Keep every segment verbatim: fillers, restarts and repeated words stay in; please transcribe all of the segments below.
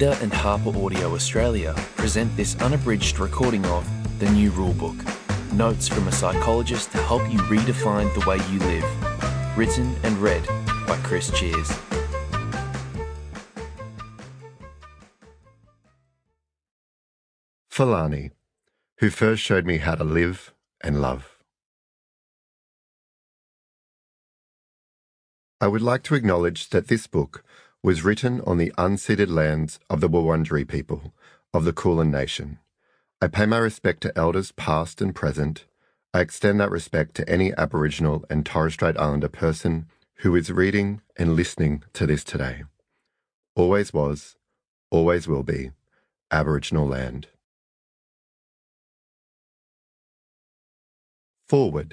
Reader and Harper Audio Australia present this unabridged recording of The New Rulebook, notes from a psychologist to help you redefine the way you live. Written and read by Chris Cheers. Fulani, who first showed me how to live and love. I would like to acknowledge that this book was written on the unceded lands of the Wurundjeri people of the Kulin Nation. I pay my respect to elders past and present. I extend that respect to any Aboriginal and Torres Strait Islander person who is reading and listening to this today. Always was, always will be, Aboriginal land. Forward.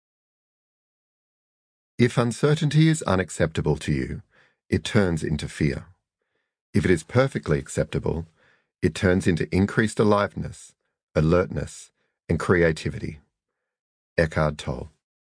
If uncertainty is unacceptable to you, it turns into fear. If it is perfectly acceptable, it turns into increased aliveness, alertness, and creativity. Eckhart Tolle.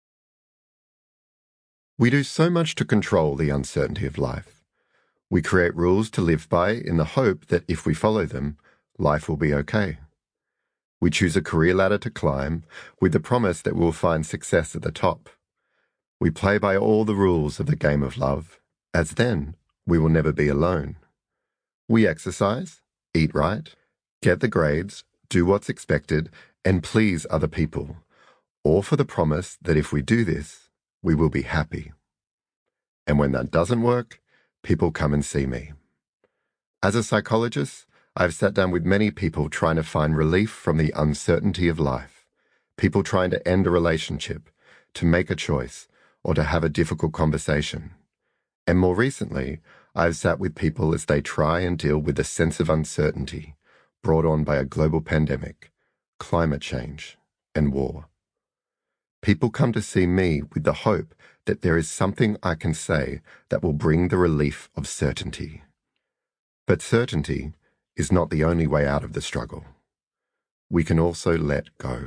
We do so much to control the uncertainty of life. We create rules to live by in the hope that if we follow them, life will be okay. We choose a career ladder to climb with the promise that we'll find success at the top. We play by all the rules of the game of love, as then we will never be alone. We exercise, eat right, get the grades, do what's expected, and please other people, all for the promise that if we do this, we will be happy. And when that doesn't work, people come and see me. As a psychologist, I've sat down with many people trying to find relief from the uncertainty of life, people trying to end a relationship, to make a choice, or to have a difficult conversation. And more recently, I've sat with people as they try and deal with the sense of uncertainty brought on by a global pandemic, climate change, and war. People come to see me with the hope that there is something I can say that will bring the relief of certainty. But certainty is not the only way out of the struggle. We can also let go.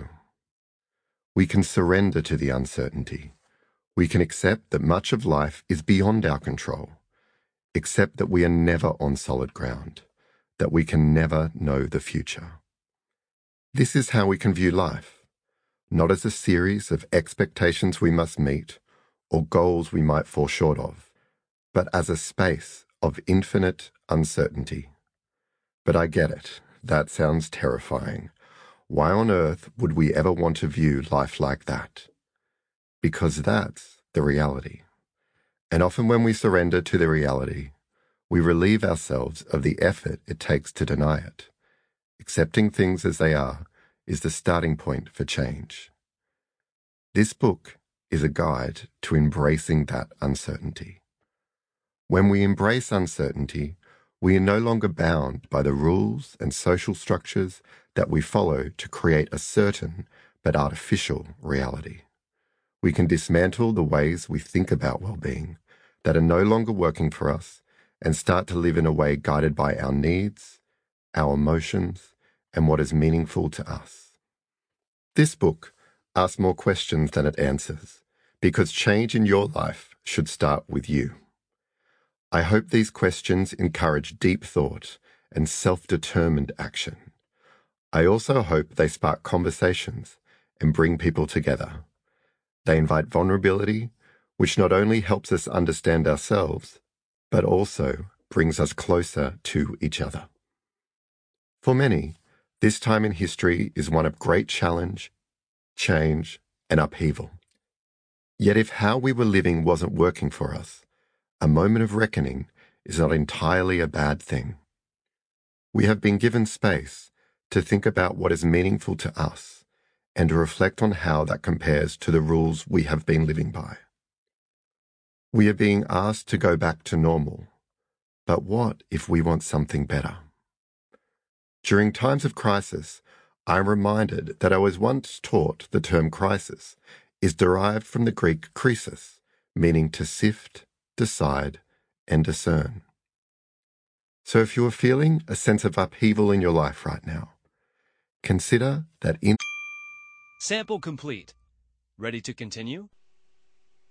We can surrender to the uncertainty. We can accept that much of life is beyond our control, accept that we are never on solid ground, that we can never know the future. This is how we can view life, not as a series of expectations we must meet or goals we might fall short of, but as a space of infinite uncertainty. But I get it. That sounds terrifying. Why on earth would we ever want to view life like that? Because that's the reality. And often when we surrender to the reality, we relieve ourselves of the effort it takes to deny it. Accepting things as they are is the starting point for change. This book is a guide to embracing that uncertainty. When we embrace uncertainty, we are no longer bound by the rules and social structures that we follow to create a certain but artificial reality. We can dismantle the ways we think about well-being that are no longer working for us and start to live in a way guided by our needs, our emotions, and what is meaningful to us. This book asks more questions than it answers, because change in your life should start with you. I hope these questions encourage deep thought and self-determined action. I also hope they spark conversations and bring people together. They invite vulnerability, which not only helps us understand ourselves, but also brings us closer to each other. For many, this time in history is one of great challenge, change, and upheaval. Yet if how we were living wasn't working for us, a moment of reckoning is not entirely a bad thing. We have been given space to think about what is meaningful to us and to reflect on how that compares to the rules we have been living by. We are being asked to go back to normal, but what if we want something better? During times of crisis, I am reminded that I was once taught the term crisis is derived from the Greek krisis, meaning to sift, decide, and discern. So if you are feeling a sense of upheaval in your life right now, consider that in... Sample complete. Ready to continue?